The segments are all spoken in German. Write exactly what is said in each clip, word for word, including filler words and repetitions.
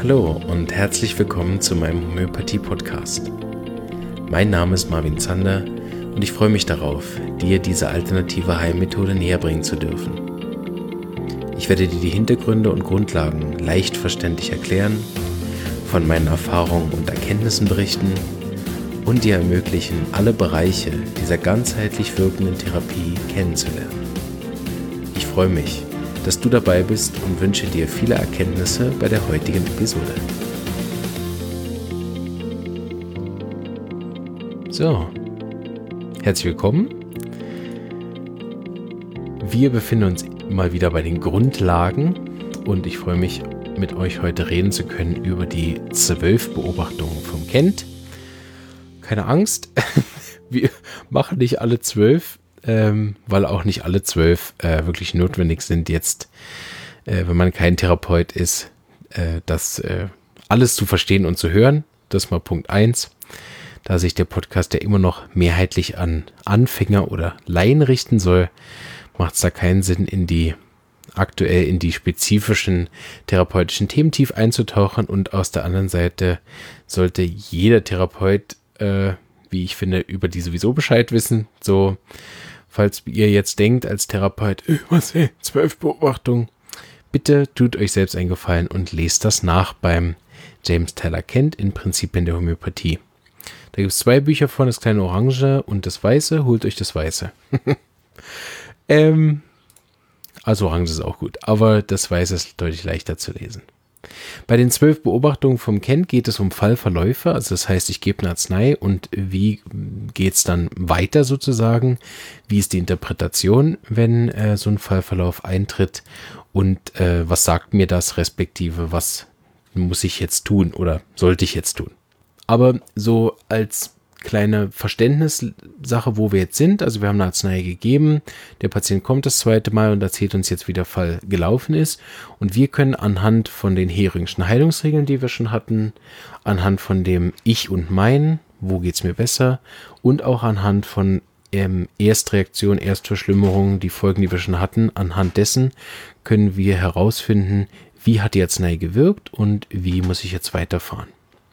Hallo und herzlich willkommen zu meinem Homöopathie-Podcast. Mein Name ist Marvin Zander und ich freue mich darauf, dir diese alternative Heilmethode näher bringen zu dürfen. Ich werde dir die Hintergründe und Grundlagen leicht verständlich erklären, von meinen Erfahrungen und Erkenntnissen berichten und dir ermöglichen, alle Bereiche dieser ganzheitlich wirkenden Therapie kennenzulernen. Ich freue mich, dass du dabei bist und wünsche dir viele Erkenntnisse bei der heutigen Episode. So, herzlich willkommen. Wir befinden uns mal wieder bei den Grundlagen und ich freue mich, mit euch heute reden zu können über die zwölf Beobachtungen vom Kent. Keine Angst, wir machen nicht alle zwölf. Ähm, weil auch nicht alle zwölf äh, wirklich notwendig sind jetzt, äh, wenn man kein Therapeut ist, äh, das äh, alles zu verstehen und zu hören. Das ist mal Punkt eins. Da sich der Podcast ja immer noch mehrheitlich an Anfänger oder Laien richten soll, macht es da keinen Sinn, in die aktuell in die spezifischen therapeutischen Themen tief einzutauchen. Und aus der anderen Seite sollte jeder Therapeut, äh, wie ich finde, über die sowieso Bescheid wissen. So, falls ihr jetzt denkt als Therapeut, äh, was, ey, zwölf Beobachtungen, bitte tut euch selbst einen Gefallen und lest das nach beim James Taylor Kent in Prinzipien der Homöopathie. Da gibt es zwei Bücher von, das kleine Orange und das Weiße. Holt euch das Weiße. ähm, also Orange ist auch gut, aber das Weiße ist deutlich leichter zu lesen. Bei den zwölf Beobachtungen vom Kent geht es um Fallverläufe, also das heißt, ich gebe eine Arznei und wie geht es dann weiter sozusagen, wie ist die Interpretation, wenn äh, so ein Fallverlauf eintritt und äh, was sagt mir das, respektive was muss ich jetzt tun oder sollte ich jetzt tun. Aber so als kleine Verständnissache, wo wir jetzt sind, also wir haben eine Arznei gegeben, der Patient kommt das zweite Mal und erzählt uns jetzt, wie der Fall gelaufen ist und wir können anhand von den Heringschen Heilungsregeln, die wir schon hatten, anhand von dem Ich und Mein, wo geht's mir besser und auch anhand von ähm, Erstreaktion, Erstverschlimmerung, die Folgen, die wir schon hatten, anhand dessen können wir herausfinden, wie hat die Arznei gewirkt und wie muss ich jetzt weiterfahren.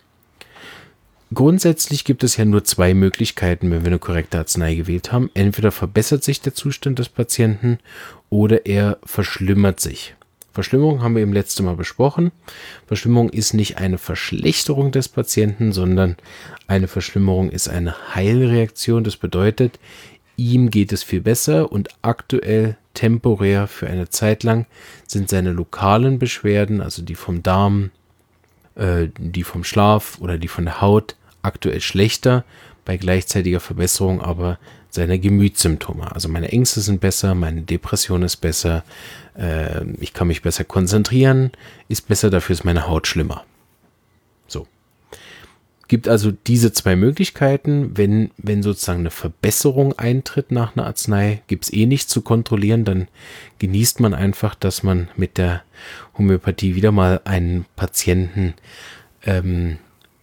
Grundsätzlich gibt es ja nur zwei Möglichkeiten, wenn wir eine korrekte Arznei gewählt haben. Entweder verbessert sich der Zustand des Patienten oder er verschlimmert sich. Verschlimmerung haben wir im letzten Mal besprochen. Verschlimmerung ist nicht eine Verschlechterung des Patienten, sondern eine Verschlimmerung ist eine Heilreaktion. Das bedeutet, ihm geht es viel besser und aktuell temporär für eine Zeit lang sind seine lokalen Beschwerden, also die vom Darm, die vom Schlaf oder die von der Haut aktuell schlechter, bei gleichzeitiger Verbesserung aber seiner Gemütssymptome. Also meine Ängste sind besser, meine Depression ist besser, äh, ich kann mich besser konzentrieren, ist besser, dafür ist meine Haut schlimmer. So. Gibt also diese zwei Möglichkeiten, wenn, wenn sozusagen eine Verbesserung eintritt nach einer Arznei, gibt es eh nichts zu kontrollieren, dann genießt man einfach, dass man mit der Homöopathie wieder mal einen Patienten ähm,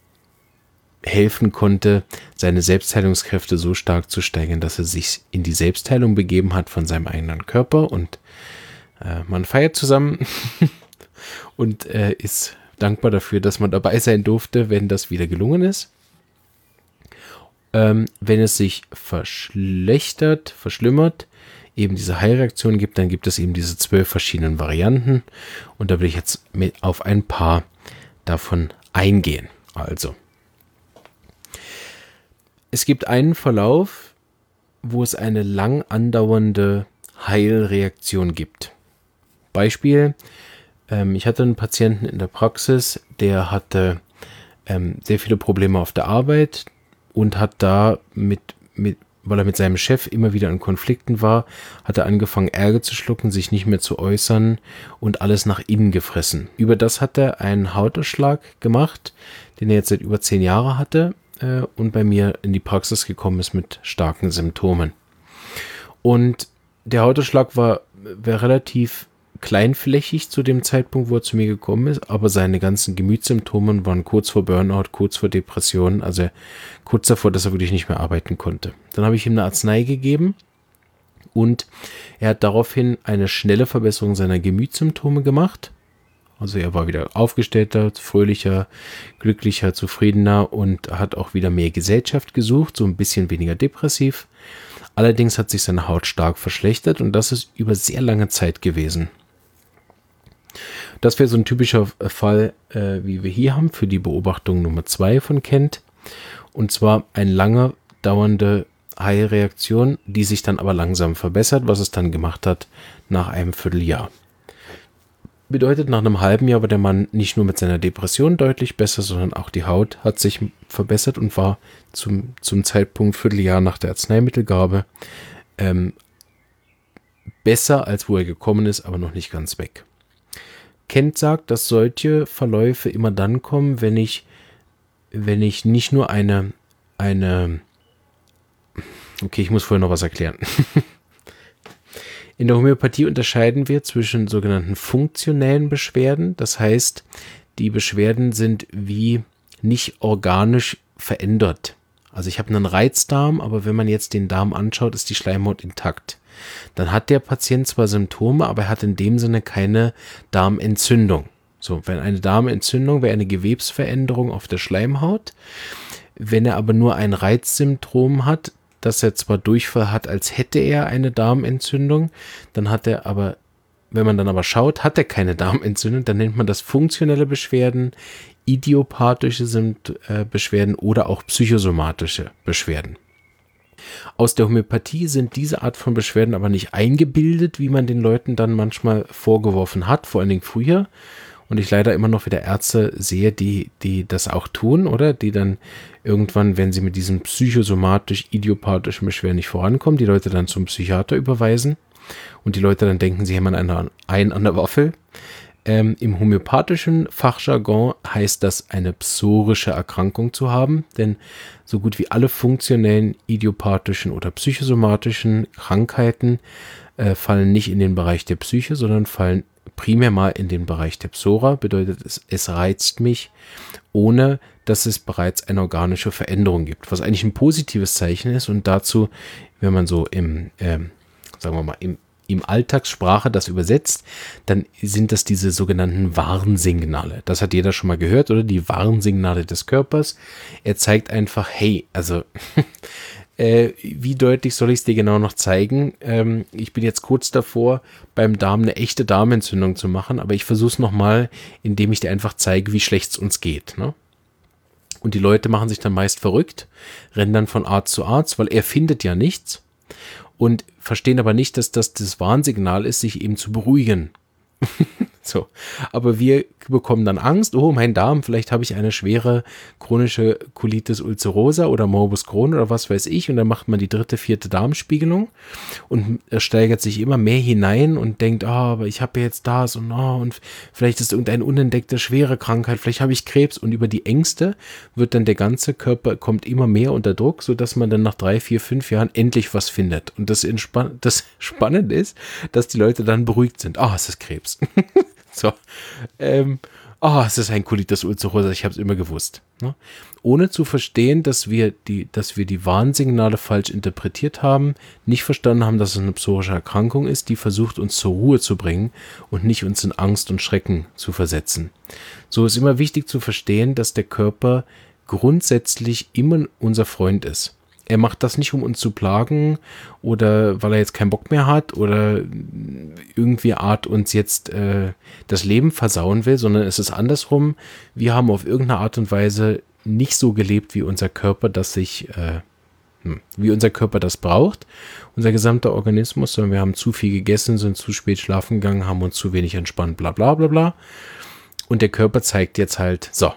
helfen konnte, seine Selbstheilungskräfte so stark zu steigern, dass er sich in die Selbstheilung begeben hat von seinem eigenen Körper und äh, man feiert zusammen und äh, ist dankbar dafür, dass man dabei sein durfte, wenn das wieder gelungen ist. Ähm, wenn es sich verschlechtert, verschlimmert, eben diese Heilreaktion gibt, dann gibt es eben diese zwölf verschiedenen Varianten und da will ich jetzt mit auf ein paar davon eingehen. Also, es gibt einen Verlauf, wo es eine lang andauernde Heilreaktion gibt. Beispiel: Ich hatte einen Patienten in der Praxis, der hatte ähm, sehr viele Probleme auf der Arbeit und hat da mit, mit, weil er mit seinem Chef immer wieder in Konflikten war, hat er angefangen Ärger zu schlucken, sich nicht mehr zu äußern und alles nach innen gefressen. Über das hat er einen Hautausschlag gemacht, den er jetzt seit über zehn Jahren hatte äh, und bei mir in die Praxis gekommen ist mit starken Symptomen. Und der Hautausschlag war, war relativ kleinflächig zu dem Zeitpunkt, wo er zu mir gekommen ist, aber seine ganzen Gemütssymptome waren kurz vor Burnout, kurz vor Depression, also kurz davor, dass er wirklich nicht mehr arbeiten konnte. Dann habe ich ihm eine Arznei gegeben und er hat daraufhin eine schnelle Verbesserung seiner Gemütssymptome gemacht Also er war wieder aufgestellter, fröhlicher, glücklicher, zufriedener und hat auch wieder mehr Gesellschaft gesucht, so ein bisschen weniger depressiv. Allerdings hat sich seine Haut stark verschlechtert und das ist über sehr lange Zeit gewesen. Das wäre so ein typischer Fall, äh, wie wir hier haben, für die Beobachtung Nummer zwei von Kent. Und zwar eine lange dauernde Heilreaktion, die sich dann aber langsam verbessert, was es dann gemacht hat nach einem Vierteljahr. Bedeutet, nach einem halben Jahr war der Mann nicht nur mit seiner Depression deutlich besser, sondern auch die Haut hat sich verbessert und war zum, zum Zeitpunkt Vierteljahr nach der Arzneimittelgabe ähm, besser, als wo er gekommen ist, aber noch nicht ganz weg. Kent sagt, dass solche Verläufe immer dann kommen, wenn ich, wenn ich nicht nur eine, eine, okay, ich muss vorher noch was erklären. In der Homöopathie unterscheiden wir zwischen sogenannten funktionellen Beschwerden. Das heißt, die Beschwerden sind wie nicht organisch verändert. Also ich habe einen Reizdarm, aber wenn man jetzt den Darm anschaut, ist die Schleimhaut intakt. Dann hat der Patient zwar Symptome, aber er hat in dem Sinne keine Darmentzündung. So, wenn eine Darmentzündung wäre eine Gewebsveränderung auf der Schleimhaut. Wenn er aber nur ein Reizsymptom hat, dass er zwar Durchfall hat, als hätte er eine Darmentzündung, dann hat er aber, wenn man dann aber schaut, hat er keine Darmentzündung, dann nennt man das funktionelle Beschwerden, idiopathische Symt- äh, Beschwerden oder auch psychosomatische Beschwerden. Aus der Homöopathie sind diese Art von Beschwerden aber nicht eingebildet, wie man den Leuten dann manchmal vorgeworfen hat, vor allen Dingen früher. Und ich leider immer noch wieder Ärzte sehe, die, die das auch tun, oder? Die dann irgendwann, wenn sie mit diesen psychosomatisch-idiopathischen Beschwerden nicht vorankommen, die Leute dann zum Psychiater überweisen und die Leute dann denken, sie haben einen, einen an der Waffel. Ähm, Im homöopathischen Fachjargon heißt das, eine psorische Erkrankung zu haben, denn so gut wie alle funktionellen, idiopathischen oder psychosomatischen Krankheiten äh, fallen nicht in den Bereich der Psyche, sondern fallen primär mal in den Bereich der Psora, bedeutet es, es reizt mich, ohne dass es bereits eine organische Veränderung gibt, was eigentlich ein positives Zeichen ist und dazu, wenn man so im, ähm, sagen wir mal, im, im Alltagssprache das übersetzt, dann sind das diese sogenannten Warnsignale. Das hat jeder schon mal gehört, oder? Die Warnsignale des Körpers. Er zeigt einfach, hey, also Äh, wie deutlich soll ich es dir genau noch zeigen? Ähm, ich bin jetzt kurz davor, beim Darm eine echte Darmentzündung zu machen, aber ich versuche es nochmal, indem ich dir einfach zeige, wie schlecht es uns geht. Ne? Und die Leute machen sich dann meist verrückt, rennen dann von Arzt zu Arzt, weil er findet ja nichts und verstehen aber nicht, dass das das Warnsignal ist, sich eben zu beruhigen. So, aber wir bekommen dann Angst, oh, mein Darm, vielleicht habe ich eine schwere chronische Colitis ulcerosa oder Morbus Crohn oder was weiß ich, und dann macht man die dritte, vierte Darmspiegelung und er steigert sich immer mehr hinein und denkt, ah, oh, aber ich habe jetzt das und oh, und vielleicht ist irgendeine unentdeckte schwere Krankheit, vielleicht habe ich Krebs, und über die Ängste wird dann der ganze Körper, kommt immer mehr unter Druck, sodass man dann nach drei, vier, fünf Jahren endlich was findet. Und das, entspann- das Spannende ist, dass die Leute dann beruhigt sind. Ah, oh, es ist Krebs. So, ähm, oh, es ist ein Colitis ulcerosa, ich habe es immer gewusst. Ne? Ohne zu verstehen, dass wir, die, dass wir die Warnsignale falsch interpretiert haben, nicht verstanden haben, dass es eine psorische Erkrankung ist, die versucht, uns zur Ruhe zu bringen und nicht uns in Angst und Schrecken zu versetzen. So ist immer wichtig zu verstehen, dass der Körper grundsätzlich immer unser Freund ist. Er macht das nicht, um uns zu plagen oder weil er jetzt keinen Bock mehr hat oder irgendwie Art uns jetzt äh, das Leben versauen will, sondern es ist andersrum. Wir haben auf irgendeine Art und Weise nicht so gelebt, wie unser Körper das sich, äh, wie unser Körper das braucht. Unser gesamter Organismus, sondern wir haben zu viel gegessen, sind zu spät schlafen gegangen, haben uns zu wenig entspannt, bla bla bla bla. Und der Körper zeigt jetzt halt, so.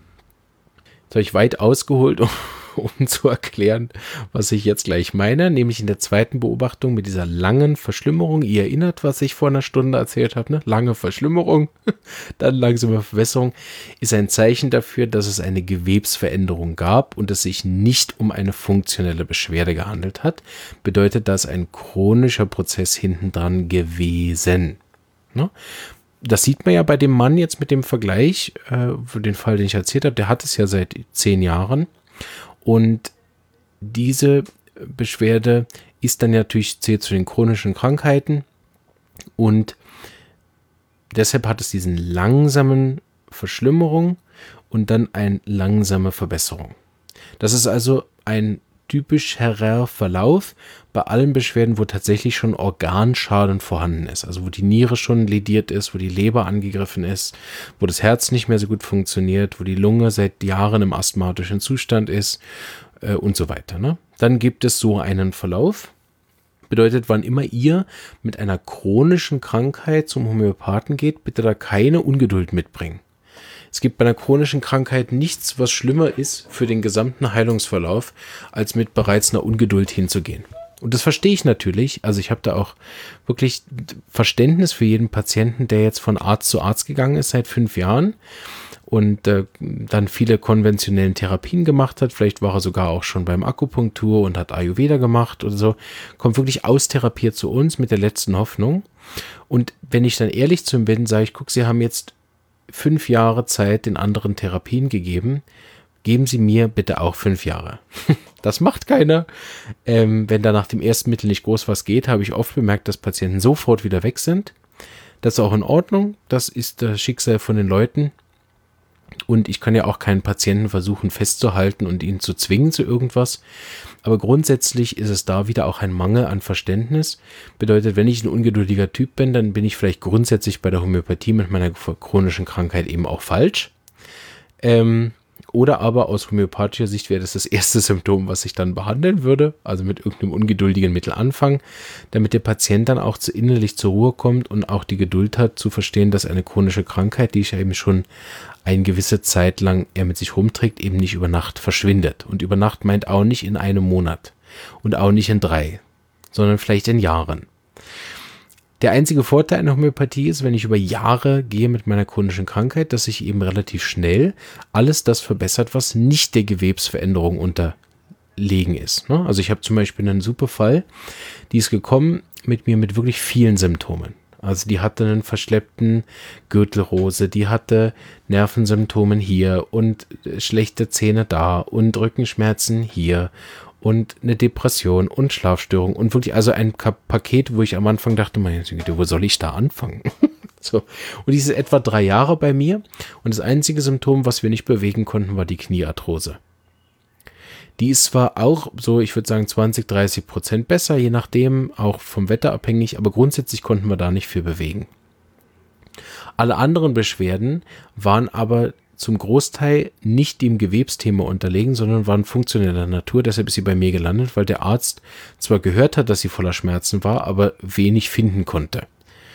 Jetzt habe ich weit ausgeholt, um um zu erklären, was ich jetzt gleich meine, nämlich in der zweiten Beobachtung mit dieser langen Verschlimmerung. Ihr erinnert, was ich vor einer Stunde erzählt habe, ne? Lange Verschlimmerung, dann langsame Verwässerung, ist ein Zeichen dafür, dass es eine Gewebsveränderung gab und es sich nicht um eine funktionelle Beschwerde gehandelt hat. Bedeutet das ein chronischer Prozess hintendran gewesen. Ne? Das sieht man ja bei dem Mann jetzt mit dem Vergleich, äh, für den Fall, den ich erzählt habe, der hat es ja seit zehn Jahren. Und diese Beschwerde ist dann natürlich, zählt zu den chronischen Krankheiten und deshalb hat es diesen langsamen Verschlimmerung und dann eine langsame Verbesserung. Das ist also ein typisch herer Verlauf bei allen Beschwerden, wo tatsächlich schon Organschaden vorhanden ist. Also wo die Niere schon lediert ist, wo die Leber angegriffen ist, wo das Herz nicht mehr so gut funktioniert, wo die Lunge seit Jahren im asthmatischen Zustand ist äh, und so weiter. Ne? Dann gibt es so einen Verlauf. Bedeutet, wann immer ihr mit einer chronischen Krankheit zum Homöopathen geht, bitte da keine Ungeduld mitbringen. Es gibt bei einer chronischen Krankheit nichts, was schlimmer ist für den gesamten Heilungsverlauf, als mit bereits einer Ungeduld hinzugehen. Und das verstehe ich natürlich. Also ich habe da auch wirklich Verständnis für jeden Patienten, der jetzt von Arzt zu Arzt gegangen ist seit fünf Jahren und äh, dann viele konventionellen Therapien gemacht hat. Vielleicht war er sogar auch schon beim Akupunktur und hat Ayurveda gemacht oder so. Kommt wirklich austherapiert zu uns mit der letzten Hoffnung. Und wenn ich dann ehrlich zu ihm bin, sage ich, guck, Sie haben jetzt fünf Jahre Zeit den anderen Therapien gegeben. Geben Sie mir bitte auch fünf Jahre. Das macht keiner. Ähm, wenn da nach dem ersten Mittel nicht groß was geht, habe ich oft bemerkt, dass Patienten sofort wieder weg sind. Das ist auch in Ordnung. Das ist das Schicksal von den Leuten. Und ich kann ja auch keinen Patienten versuchen festzuhalten und ihn zu zwingen zu irgendwas. Aber grundsätzlich ist es da wieder auch ein Mangel an Verständnis. Bedeutet, wenn ich ein ungeduldiger Typ bin, dann bin ich vielleicht grundsätzlich bei der Homöopathie mit meiner chronischen Krankheit eben auch falsch. Ähm, oder aber aus homöopathischer Sicht wäre das das erste Symptom, was ich dann behandeln würde. Also mit irgendeinem ungeduldigen Mittel anfangen, damit der Patient dann auch zu innerlich zur Ruhe kommt und auch die Geduld hat zu verstehen, dass eine chronische Krankheit, die ich ja eben schon eine gewisse Zeit lang er mit sich rumträgt, eben nicht über Nacht verschwindet. Und über Nacht meint auch nicht in einem Monat und auch nicht in drei, sondern vielleicht in Jahren. Der einzige Vorteil einer Homöopathie ist, wenn ich über Jahre gehe mit meiner chronischen Krankheit, dass sich eben relativ schnell alles das verbessert, was nicht der Gewebsveränderung unterlegen ist. Also ich habe zum Beispiel einen super Fall, die ist gekommen mit mir mit wirklich vielen Symptomen. Also die hatte einen verschleppten Gürtelrose, die hatte Nervensymptomen hier und schlechte Zähne da und Rückenschmerzen hier und eine Depression und Schlafstörung und wirklich also ein Paket, wo ich am Anfang dachte, meine Güte, wo soll ich da anfangen? So. Und die ist etwa drei Jahre bei mir und das einzige Symptom, was wir nicht bewegen konnten, war die Kniearthrose. Die ist zwar auch so, ich würde sagen zwanzig, dreißig Prozent besser, je nachdem, auch vom Wetter abhängig, aber grundsätzlich konnten wir da nicht viel bewegen. Alle anderen Beschwerden waren aber zum Großteil nicht dem Gewebsthema unterlegen, sondern waren funktioneller Natur. Deshalb ist sie bei mir gelandet, weil der Arzt zwar gehört hat, dass sie voller Schmerzen war, aber wenig finden konnte.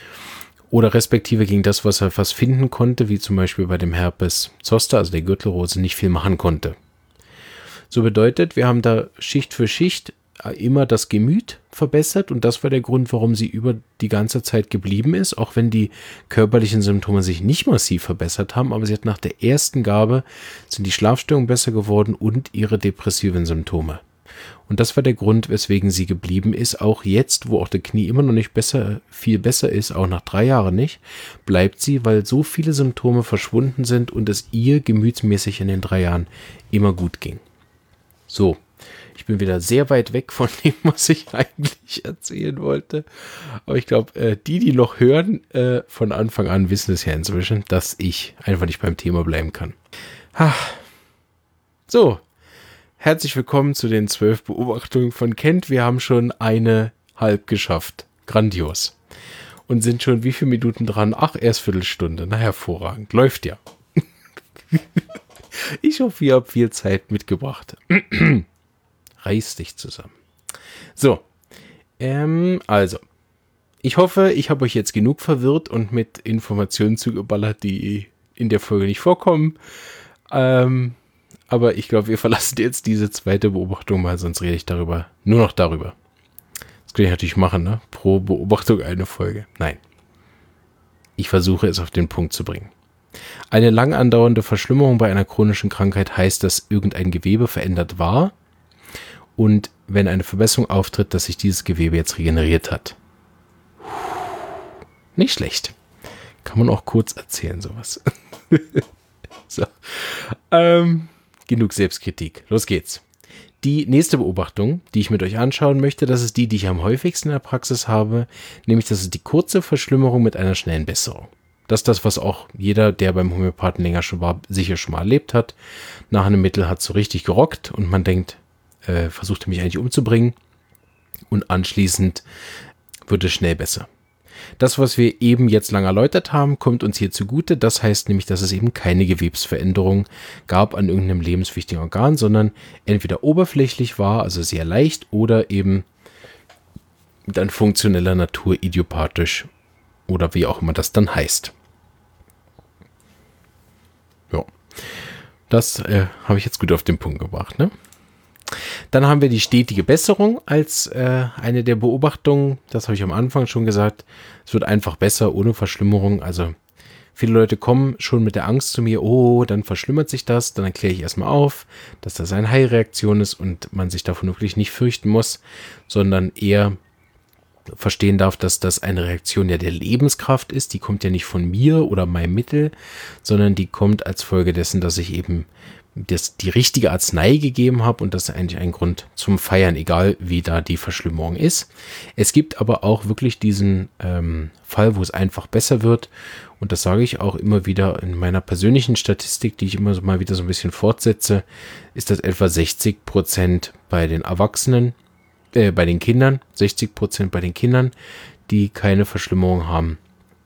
Oder respektive gegen das, was er fast finden konnte, wie zum Beispiel bei dem Herpes Zoster, also der Gürtelrose, nicht viel machen konnte. So bedeutet, wir haben da Schicht für Schicht immer das Gemüt verbessert und das war der Grund, warum sie über die ganze Zeit geblieben ist, auch wenn die körperlichen Symptome sich nicht massiv verbessert haben, aber sie hat nach der ersten Gabe sind die Schlafstörungen besser geworden und ihre depressiven Symptome. Und das war der Grund, weswegen sie geblieben ist, auch jetzt, wo auch der Knie immer noch nicht besser, viel besser ist, auch nach drei Jahren nicht, bleibt sie, weil so viele Symptome verschwunden sind und es ihr gemütsmäßig in den drei Jahren immer gut ging. So, ich bin wieder sehr weit weg von dem, was ich eigentlich erzählen wollte. Aber ich glaube, äh, die, die noch hören, äh, von Anfang an wissen es ja inzwischen, dass ich einfach nicht beim Thema bleiben kann. Ha. So, herzlich willkommen zu den zwölf Beobachtungen von Kent. Wir haben schon eine halb geschafft. Grandios. Und sind schon wie viele Minuten dran? Ach, erst Viertelstunde. Na, hervorragend. Läuft ja. Ich hoffe, ihr habt viel Zeit mitgebracht. Reiß dich zusammen. So, ähm, also, ich hoffe, ich habe euch jetzt genug verwirrt und mit Informationen zugeballert, die in der Folge nicht vorkommen. Ähm, aber ich glaube, wir verlassen jetzt diese zweite Beobachtung mal, sonst rede ich darüber, nur noch darüber. Das kann ich natürlich machen, ne? Pro Beobachtung eine Folge. Nein. Ich versuche es auf den Punkt zu bringen. Eine lang andauernde Verschlimmerung bei einer chronischen Krankheit heißt, dass irgendein Gewebe verändert war und wenn eine Verbesserung auftritt, dass sich dieses Gewebe jetzt regeneriert hat. Nicht schlecht. Kann man auch kurz erzählen, sowas. So. Ähm, genug Selbstkritik. Los geht's. Die nächste Beobachtung, die ich mit euch anschauen möchte, das ist die, die ich am häufigsten in der Praxis habe, nämlich das ist die kurze Verschlimmerung mit einer schnellen Besserung. Das ist das, was auch jeder, der beim Homöopathen länger schon war, sicher schon mal erlebt hat. Nach einem Mittel hat es so richtig gerockt und man denkt, äh, versucht er mich eigentlich umzubringen. Und anschließend wird es schnell besser. Das, was wir eben jetzt lang erläutert haben, kommt uns hier zugute. Das heißt nämlich, dass es eben keine Gewebsveränderung gab an irgendeinem lebenswichtigen Organ, sondern entweder oberflächlich war, also sehr leicht, oder eben dann funktioneller Natur, idiopathisch oder wie auch immer das dann heißt. Ja, das äh, habe ich jetzt gut auf den Punkt gebracht, ne? Dann haben wir die stetige Besserung als äh, eine der Beobachtungen. Das habe ich am Anfang schon gesagt. Es wird einfach besser ohne Verschlimmerung. Also viele Leute kommen schon mit der Angst zu mir, oh, dann verschlimmert sich das. Dann erkläre ich erstmal auf, dass das eine Heilreaktion ist und man sich davon wirklich nicht fürchten muss, sondern eher verstehen darf, dass das eine Reaktion ja der Lebenskraft ist. Die kommt ja nicht von mir oder meinem Mittel, sondern die kommt als Folge dessen, dass ich eben das, die richtige Arznei gegeben habe, und das ist eigentlich ein Grund zum Feiern, egal wie da die Verschlimmerung ist. Es gibt aber auch wirklich diesen ähm, Fall, wo es einfach besser wird, und das sage ich auch immer wieder in meiner persönlichen Statistik, die ich immer so mal wieder so ein bisschen fortsetze, ist das etwa sechzig Prozent bei den Erwachsenen, äh, bei den Kindern, sechzig Prozent bei den Kindern, die keine Verschlimmerung haben,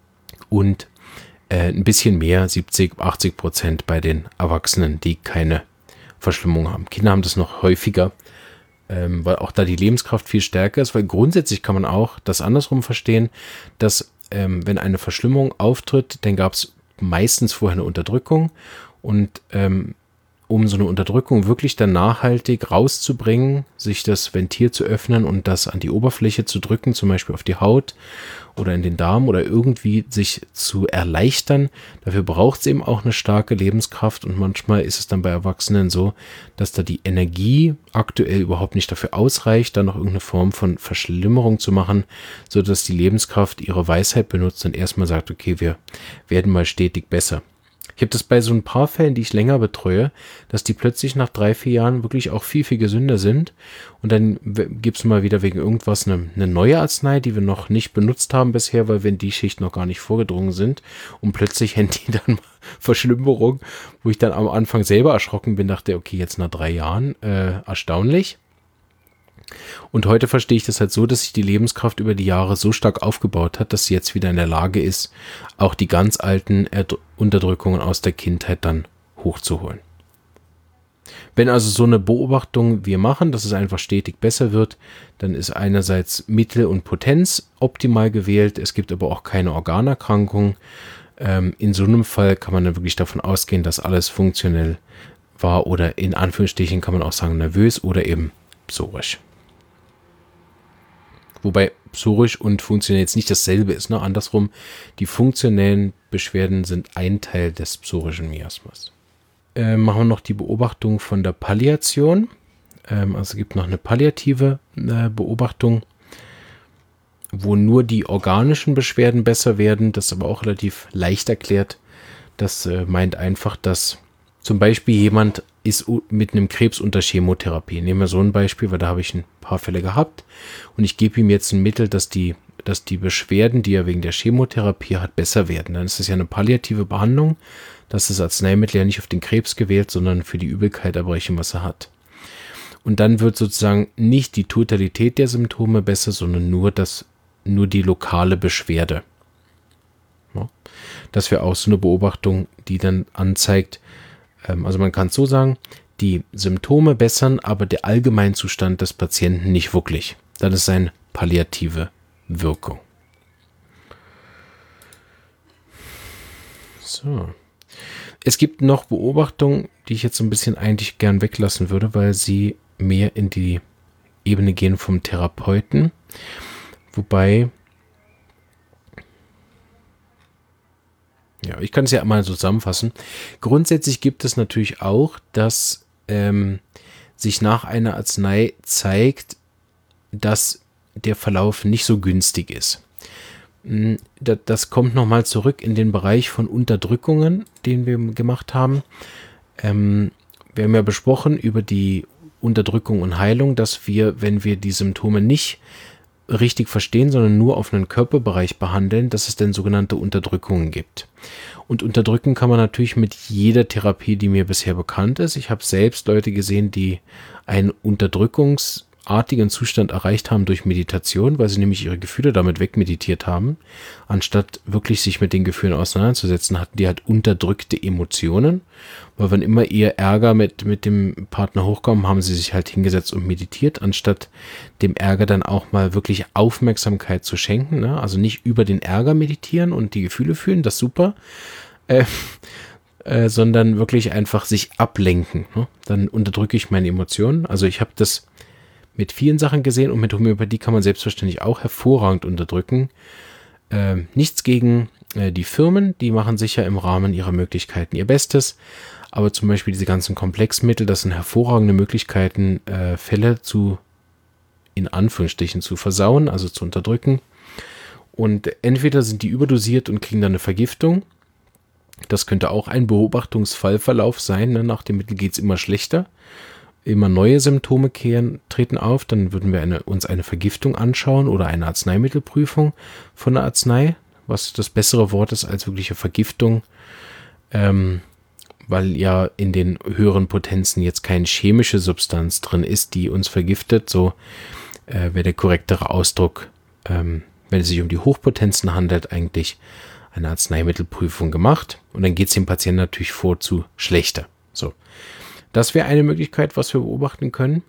und Äh, ein bisschen mehr, siebzig, achtzig Prozent bei den Erwachsenen, die keine Verschlimmung haben. Kinder haben das noch häufiger, ähm, weil auch da die Lebenskraft viel stärker ist, weil grundsätzlich kann man auch das andersrum verstehen, dass ähm, wenn eine Verschlimmerung auftritt, dann gab es meistens vorher eine Unterdrückung, und ähm, um so eine Unterdrückung wirklich dann nachhaltig rauszubringen, sich das Ventil zu öffnen und das an die Oberfläche zu drücken, zum Beispiel auf die Haut oder in den Darm oder irgendwie sich zu erleichtern. Dafür braucht es eben auch eine starke Lebenskraft, und manchmal ist es dann bei Erwachsenen so, dass da die Energie aktuell überhaupt nicht dafür ausreicht, da noch irgendeine Form von Verschlimmerung zu machen, sodass die Lebenskraft ihre Weisheit benutzt und erstmal sagt, okay, wir werden mal stetig besser. Ich habe das bei so ein paar Fällen, die ich länger betreue, dass die plötzlich nach drei, vier Jahren wirklich auch viel, viel gesünder sind. Und dann gibt es mal wieder wegen irgendwas eine, eine neue Arznei, die wir noch nicht benutzt haben bisher, weil wir in die Schicht noch gar nicht vorgedrungen sind. Und plötzlich hätten die dann Verschlimmerung, wo ich dann am Anfang selber erschrocken bin, dachte, okay, jetzt nach drei Jahren, äh, erstaunlich. Und heute verstehe ich das halt so, dass sich die Lebenskraft über die Jahre so stark aufgebaut hat, dass sie jetzt wieder in der Lage ist, auch die ganz alten Erd- Unterdrückungen aus der Kindheit dann hochzuholen. Wenn also so eine Beobachtung wir machen, dass es einfach stetig besser wird, dann ist einerseits Mittel und Potenz optimal gewählt. Es gibt aber auch keine Organerkrankung. Ähm, in so einem Fall kann man dann wirklich davon ausgehen, dass alles funktionell war, oder in Anführungsstrichen kann man auch sagen nervös oder eben psorisch. Wobei psorisch und funktionell jetzt nicht dasselbe ist, ne? Andersrum, die funktionellen Beschwerden sind ein Teil des psorischen Miasmas. Ähm, machen wir noch die Beobachtung von der Palliation. Ähm, also es gibt noch eine palliative äh, Beobachtung, wo nur die organischen Beschwerden besser werden. Das ist aber auch relativ leicht erklärt. Das äh, meint einfach, dass zum Beispiel jemand ist mit einem Krebs unter Chemotherapie. Nehmen wir so ein Beispiel, weil da habe ich ein paar Fälle gehabt, und ich gebe ihm jetzt ein Mittel, dass die, dass die Beschwerden, die er wegen der Chemotherapie hat, besser werden. Dann ist das ja eine palliative Behandlung. Das ist das Arzneimittel ja nicht auf den Krebs gewählt, sondern für die Übelkeit erbrechen, was er hat. Und dann wird sozusagen nicht die Totalität der Symptome besser, sondern nur, das, nur die lokale Beschwerde. Ja. Das wäre auch so eine Beobachtung, die dann anzeigt, also man kann es so sagen, die Symptome bessern, aber der Allgemeinzustand des Patienten nicht wirklich. Das ist eine palliative Wirkung. So. Es gibt noch Beobachtungen, die ich jetzt so ein bisschen eigentlich gern weglassen würde, weil sie mehr in die Ebene gehen vom Therapeuten. Wobei, ja, ich kann es ja mal so zusammenfassen. Grundsätzlich gibt es natürlich auch, dass ähm, sich nach einer Arznei zeigt, dass der Verlauf nicht so günstig ist. Das kommt nochmal zurück in den Bereich von Unterdrückungen, den wir gemacht haben. Ähm, wir haben ja besprochen über die Unterdrückung und Heilung, dass wir, wenn wir die Symptome nicht richtig verstehen, sondern nur auf einen Körperbereich behandeln, dass es dann sogenannte Unterdrückungen gibt. Und unterdrücken kann man natürlich mit jeder Therapie, die mir bisher bekannt ist. Ich habe selbst Leute gesehen, die einen unterdrückungsartigen Zustand erreicht haben durch Meditation, weil sie nämlich ihre Gefühle damit wegmeditiert haben. Anstatt wirklich sich mit den Gefühlen auseinanderzusetzen, hatten die halt unterdrückte Emotionen. Weil wenn immer ihr Ärger mit, mit dem Partner hochkommt, haben sie sich halt hingesetzt und meditiert, anstatt dem Ärger dann auch mal wirklich Aufmerksamkeit zu schenken. Ne? Also nicht über den Ärger meditieren und die Gefühle fühlen, das ist super, äh, äh, sondern wirklich einfach sich ablenken. Ne? Dann unterdrücke ich meine Emotionen. Also ich habe das mit vielen Sachen gesehen und mit Homöopathie kann man selbstverständlich auch hervorragend unterdrücken. Äh, nichts gegen äh, die Firmen, die machen sicher im Rahmen ihrer Möglichkeiten ihr Bestes. Aber zum Beispiel diese ganzen Komplexmittel, das sind hervorragende Möglichkeiten, äh, Fälle zu, in Anführungsstrichen, zu versauen, also zu unterdrücken. Und entweder sind die überdosiert und kriegen dann eine Vergiftung. Das könnte auch ein Beobachtungsfallverlauf sein. Ne? Nach dem Mittel geht es immer schlechter. Immer neue Symptome kehren, treten auf. Dann würden wir eine, uns eine Vergiftung anschauen oder eine Arzneimittelprüfung von der Arznei, was das bessere Wort ist als wirkliche Vergiftung. Ähm, weil ja in den höheren Potenzen jetzt keine chemische Substanz drin ist, die uns vergiftet. So äh, wäre der korrektere Ausdruck, ähm, wenn es sich um die Hochpotenzen handelt, eigentlich eine Arzneimittelprüfung gemacht. Und dann geht es dem Patienten natürlich vor zu schlechter. So, das wäre eine Möglichkeit, was wir beobachten können.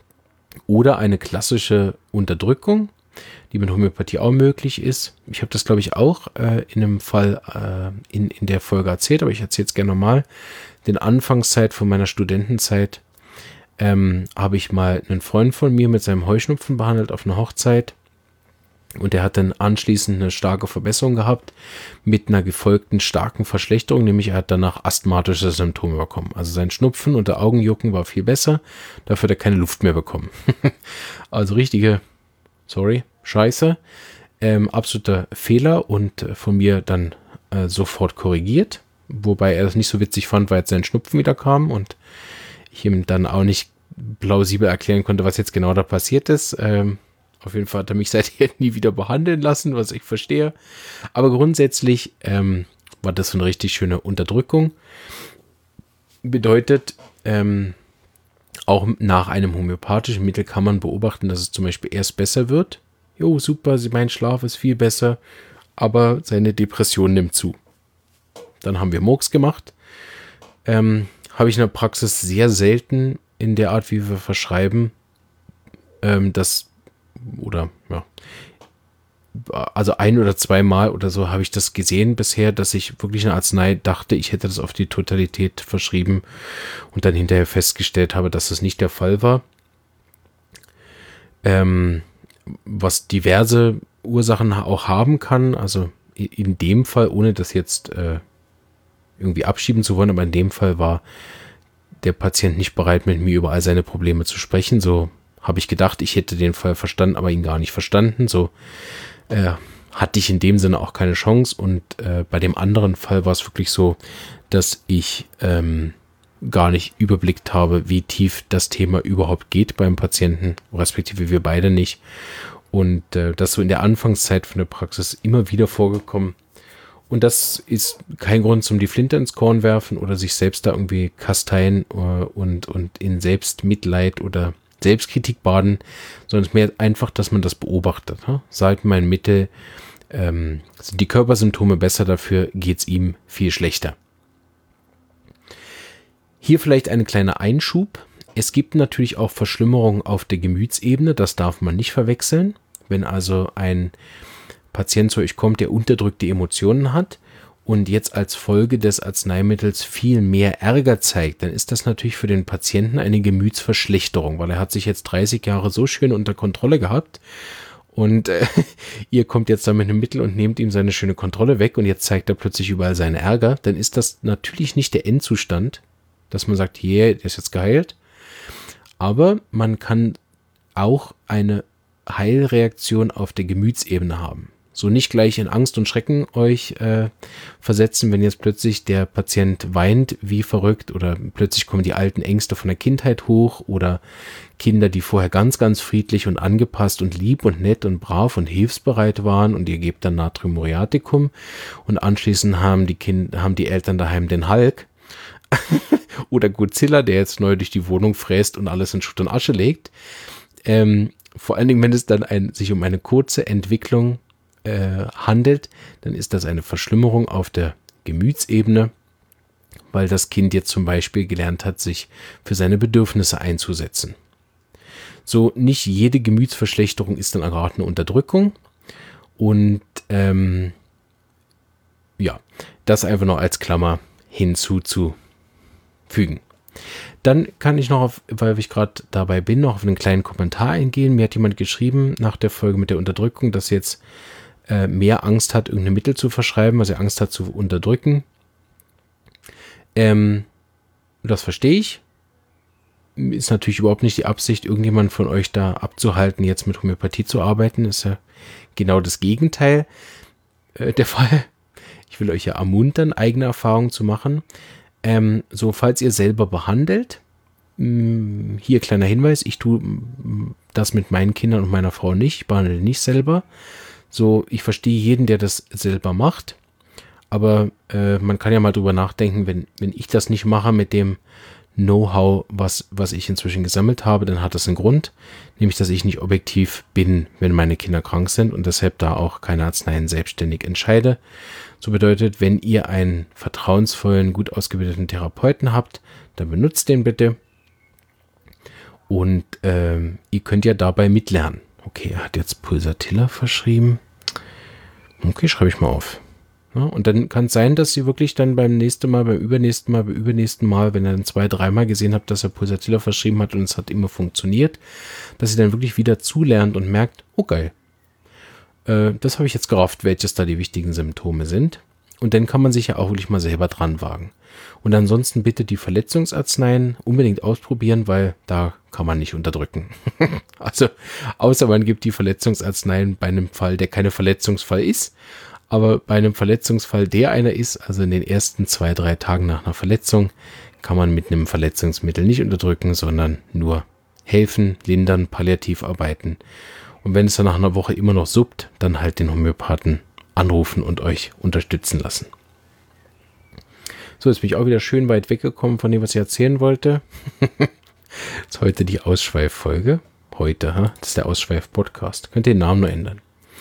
Oder eine klassische Unterdrückung, die mit Homöopathie auch möglich ist. Ich habe das, glaube ich, auch äh, in einem Fall äh, in, in der Folge erzählt, aber ich erzähle es gerne nochmal. In der Anfangszeit von meiner Studentenzeit ähm, habe ich mal einen Freund von mir mit seinem Heuschnupfen behandelt auf einer Hochzeit und der hat dann anschließend eine starke Verbesserung gehabt mit einer gefolgten starken Verschlechterung, nämlich er hat danach asthmatische Symptome bekommen. Also sein Schnupfen und der Augenjucken war viel besser, dafür hat er keine Luft mehr bekommen. Also richtige Sorry, scheiße. Ähm, absoluter Fehler und äh, von mir dann äh, sofort korrigiert. Wobei er das nicht so witzig fand, weil jetzt sein Schnupfen wieder kam und ich ihm dann auch nicht plausibel erklären konnte, was jetzt genau da passiert ist. Ähm, auf jeden Fall hat er mich seither nie wieder behandeln lassen, was ich verstehe. Aber grundsätzlich ähm, war das so eine richtig schöne Unterdrückung. Bedeutet, ähm, auch nach einem homöopathischen Mittel kann man beobachten, dass es zum Beispiel erst besser wird. Jo, super, mein Schlaf ist viel besser, aber seine Depression nimmt zu. Dann haben wir Murks gemacht. Ähm, habe ich in der Praxis sehr selten in der Art, wie wir verschreiben, ähm, das oder ja, also ein oder zweimal oder so habe ich das gesehen bisher, dass ich wirklich eine Arznei dachte, ich hätte das auf die Totalität verschrieben und dann hinterher festgestellt habe, dass das nicht der Fall war. Ähm, was diverse Ursachen auch haben kann, also in dem Fall, ohne das jetzt äh, irgendwie abschieben zu wollen, aber in dem Fall war der Patient nicht bereit, mit mir über all seine Probleme zu sprechen. So habe ich gedacht, ich hätte den Fall verstanden, aber ihn gar nicht verstanden. So Äh, hatte ich in dem Sinne auch keine Chance und äh, bei dem anderen Fall war es wirklich so, dass ich ähm, gar nicht überblickt habe, wie tief das Thema überhaupt geht beim Patienten, respektive wir beide nicht und äh, das so in der Anfangszeit von der Praxis immer wieder vorgekommen und das ist kein Grund zum die Flinte ins Korn werfen oder sich selbst da irgendwie kasteien äh, und, und in Selbstmitleid oder Selbstkritik baden, sondern es ist mehr einfach, dass man das beobachtet. Ne? Seit mein Mittel ähm, sind die Körpersymptome besser, dafür geht es ihm viel schlechter. Hier vielleicht ein kleiner Einschub. Es gibt natürlich auch Verschlimmerungen auf der Gemütsebene, das darf man nicht verwechseln. Wenn also ein Patient zu euch kommt, der unterdrückte Emotionen hat und jetzt als Folge des Arzneimittels viel mehr Ärger zeigt, dann ist das natürlich für den Patienten eine Gemütsverschlechterung, weil er hat sich jetzt dreißig Jahre so schön unter Kontrolle gehabt und äh, ihr kommt jetzt da mit einem Mittel und nehmt ihm seine schöne Kontrolle weg und jetzt zeigt er plötzlich überall seinen Ärger, dann ist das natürlich nicht der Endzustand, dass man sagt, yeah, der ist jetzt geheilt, aber man kann auch eine Heilreaktion auf der Gemütsebene haben. So nicht gleich in Angst und Schrecken euch äh, versetzen, wenn jetzt plötzlich der Patient weint wie verrückt oder plötzlich kommen die alten Ängste von der Kindheit hoch oder Kinder, die vorher ganz, ganz friedlich und angepasst und lieb und nett und brav und hilfsbereit waren und ihr gebt dann Natrium Muriaticum und anschließend haben die Kinder, haben die Eltern daheim den Hulk oder Godzilla, der jetzt neu durch die Wohnung fräst und alles in Schutt und Asche legt. Ähm, vor allen Dingen, wenn es dann ein, sich um eine kurze Entwicklung äh, handelt, dann ist das eine Verschlimmerung auf der Gemütsebene, weil das Kind jetzt zum Beispiel gelernt hat, sich für seine Bedürfnisse einzusetzen. So, nicht jede Gemütsverschlechterung ist dann gerade eine Unterdrückung und ähm, ja, das einfach noch als Klammer hinzuzufügen. Dann kann ich noch, auf, weil ich gerade dabei bin, noch auf einen kleinen Kommentar eingehen. Mir hat jemand geschrieben nach der Folge mit der Unterdrückung, dass jetzt äh, mehr Angst hat, irgendein Mittel zu verschreiben, also Angst hat zu unterdrücken. Ähm, das verstehe ich. Ist natürlich überhaupt nicht die Absicht, irgendjemand von euch da abzuhalten, jetzt mit Homöopathie zu arbeiten. Ist ja genau das Gegenteil äh, der Fall. Ich will euch ja ermuntern, eigene Erfahrungen zu machen. Ähm, so, falls ihr selber behandelt, mh, hier kleiner Hinweis, ich tue mh, das mit meinen Kindern und meiner Frau nicht, ich behandle nicht selber. So, ich verstehe jeden, der das selber macht, aber äh, man kann ja mal drüber nachdenken, wenn, wenn ich das nicht mache mit dem Know-how, was, was ich inzwischen gesammelt habe, dann hat das einen Grund, nämlich, dass ich nicht objektiv bin, wenn meine Kinder krank sind und deshalb da auch keine Arzneien selbstständig entscheide. So bedeutet, wenn ihr einen vertrauensvollen, gut ausgebildeten Therapeuten habt, dann benutzt den bitte und ähm, ihr könnt ja dabei mitlernen. Okay, er hat jetzt Pulsatilla verschrieben. Okay, schreibe ich mal auf. Ja, und dann kann es sein, dass ihr wirklich dann beim nächsten Mal, beim übernächsten Mal, beim übernächsten Mal, wenn ihr dann zwei, dreimal gesehen habt, dass er Pulsatilla verschrieben hat und es hat immer funktioniert, dass ihr dann wirklich wieder zulernt und merkt, oh geil, äh, das habe ich jetzt gerafft, welches da die wichtigen Symptome sind. Und dann kann man sich ja auch wirklich mal selber dran wagen. Und ansonsten bitte die Verletzungsarzneien unbedingt ausprobieren, weil da kann man nicht unterdrücken. Also, außer man gibt die Verletzungsarzneien bei einem Fall, der keine Verletzungsfall ist, aber bei einem Verletzungsfall, der einer ist, also in den ersten zwei, drei Tagen nach einer Verletzung, kann man mit einem Verletzungsmittel nicht unterdrücken, sondern nur helfen, lindern, palliativ arbeiten. Und wenn es dann nach einer Woche immer noch suppt, dann halt den Homöopathen anrufen und euch unterstützen lassen. So, jetzt bin ich auch wieder schön weit weggekommen von dem, was ich erzählen wollte. Das ist heute die Ausschweiffolge. Heute, ha? Das ist der Ausschweif-Podcast. Könnt ihr den Namen nur ändern.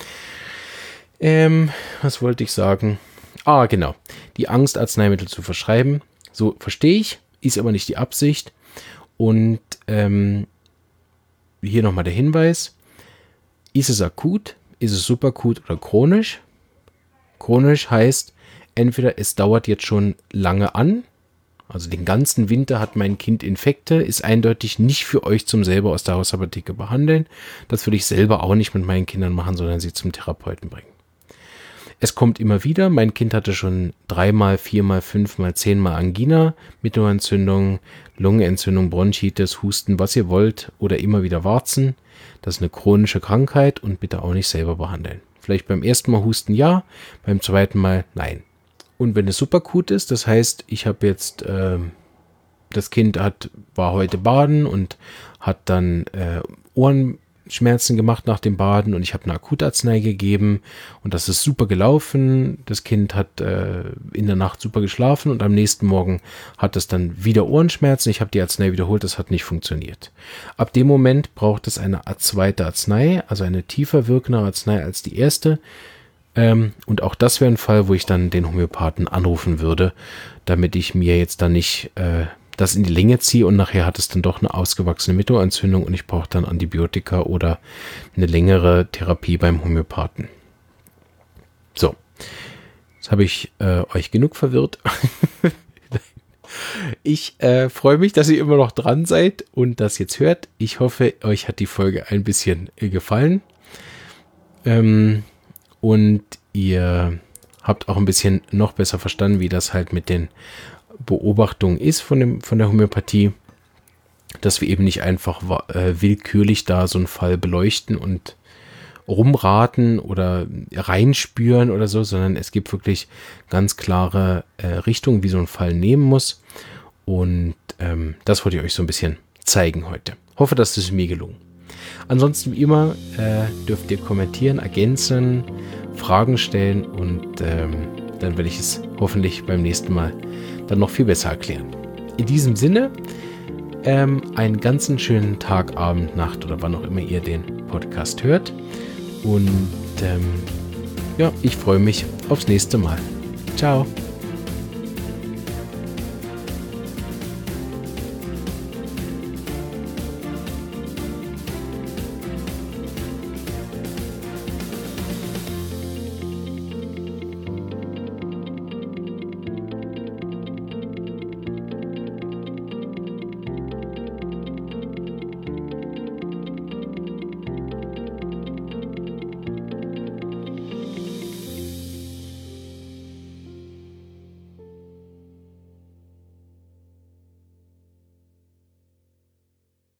Ähm, was wollte ich sagen? Ah, genau. Die Angst, Arzneimittel zu verschreiben. So, verstehe ich. Ist aber nicht die Absicht. Und ähm, hier nochmal der Hinweis. Ist es akut? Ist es subakut oder chronisch? Chronisch heißt, entweder es dauert jetzt schon lange an, also den ganzen Winter hat mein Kind Infekte, ist eindeutig nicht für euch zum selber aus der Hausapotheke behandeln. Das würde ich selber auch nicht mit meinen Kindern machen, sondern sie zum Therapeuten bringen. Es kommt immer wieder, mein Kind hatte schon dreimal, viermal, fünfmal, zehnmal Angina, Mittelohrentzündung, Lungenentzündung, Bronchitis, Husten, was ihr wollt oder immer wieder Warzen. Das ist eine chronische Krankheit und bitte auch nicht selber behandeln. Vielleicht beim ersten Mal Husten ja, beim zweiten Mal nein. Und wenn es superakut ist, das heißt, ich habe jetzt, äh, das Kind hat, war heute baden und hat dann äh, Ohrenschmerzen gemacht nach dem Baden und ich habe eine Akutarznei gegeben und das ist super gelaufen. Das Kind hat äh, in der Nacht super geschlafen und am nächsten Morgen hat es dann wieder Ohrenschmerzen. Ich habe die Arznei wiederholt, das hat nicht funktioniert. Ab dem Moment braucht es eine zweite Arznei, also eine tiefer wirkende Arznei als die erste. Ähm, und auch das wäre ein Fall, wo ich dann den Homöopathen anrufen würde, damit ich mir jetzt dann nicht äh, das in die Länge ziehe und nachher hat es dann doch eine ausgewachsene Mittelohrentzündung und ich brauche dann Antibiotika oder eine längere Therapie beim Homöopathen. So, jetzt habe ich äh, euch genug verwirrt. Ich äh, freue mich, dass ihr immer noch dran seid und das jetzt hört. Ich hoffe, euch hat die Folge ein bisschen äh, gefallen. Ähm... Und ihr habt auch ein bisschen noch besser verstanden, wie das halt mit den Beobachtungen ist von, dem, von der Homöopathie. Dass wir eben nicht einfach äh, willkürlich da so einen Fall beleuchten und rumraten oder reinspüren oder so, sondern es gibt wirklich ganz klare äh, Richtungen, wie so ein Fall nehmen muss. Und ähm, das wollte ich euch so ein bisschen zeigen heute. Hoffe, dass es mir gelungen. Ansonsten wie immer äh, dürft ihr kommentieren, ergänzen, Fragen stellen und ähm, dann werde ich es hoffentlich beim nächsten Mal dann noch viel besser erklären. In diesem Sinne, ähm, einen ganzen schönen Tag, Abend, Nacht oder wann auch immer ihr den Podcast hört. Und ähm, ja, ich freue mich aufs nächste Mal. Ciao.